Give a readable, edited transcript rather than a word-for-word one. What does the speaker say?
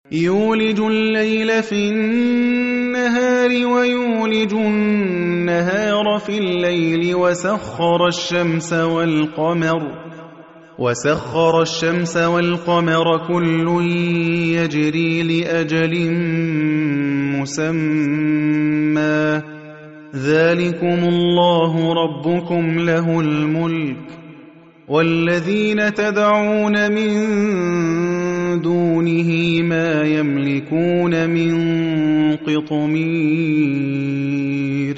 يولج الليل في النهار ويولج النهار في الليل وسخر الشمس والقمر كل يجري لأجل مسمى ذلكم الله ربكم له الملك والذين تدعون من دونه ما يملكون من قطمير